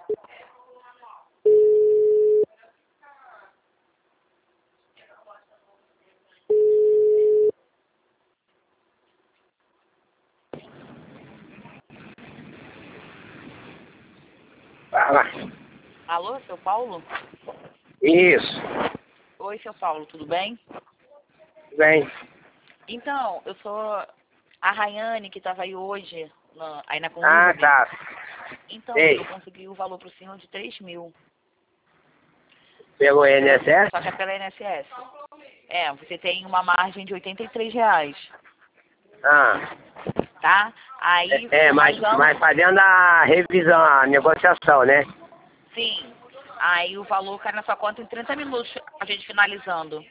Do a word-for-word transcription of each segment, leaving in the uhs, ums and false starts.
Fala. Alô, seu Paulo? Isso. Oi, seu Paulo, tudo bem? Bem. Então, eu sou a Rayane, que estava aí hoje, na, aí na Ah, Conlurb. tá. Então, Ei. eu consegui o valor para o senhor de três mil. Pelo I N S S? Só que é pela I N S S. É, você tem uma margem de oitenta e três reais, Ah. tá? Aí, É, é mas, finalizando... mas fazendo a revisão, a negociação, né? Sim. Aí o valor cai na sua conta em trinta minutos, a gente finalizando.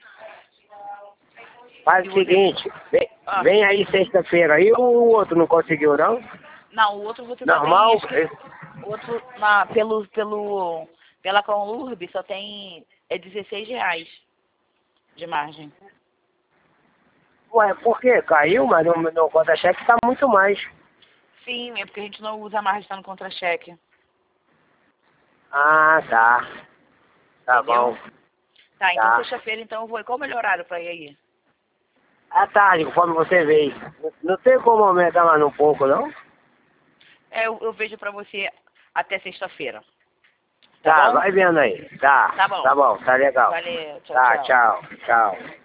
Faz E o você... seguinte, vem, Ah, vem aí sexta-feira aí, o outro não conseguiu, não? não, o outro você só tem, Normal? acho que... O outro, na, pelo, pelo, pela Conlurb, só tem é dezesseis reais de margem. Ué, por quê? Caiu, mas no, no conta-cheque tá muito mais. Sim, é porque a gente não usa a margem, tá no contra-cheque. Ah, tá. Tá Entendeu? bom. Tá, então Tá. sexta-feira então eu vou. E qual o melhor horário pra ir aí? À tarde, conforme você veio. Não, não tem como aumentar mais um pouco, não? É, eu, eu vejo pra você até sexta-feira. Tá Tá, bom? vai vendo aí. Tá, Tá bom. tá bom, tá legal. Valeu, tchau, Tá, tchau. tchau, tchau.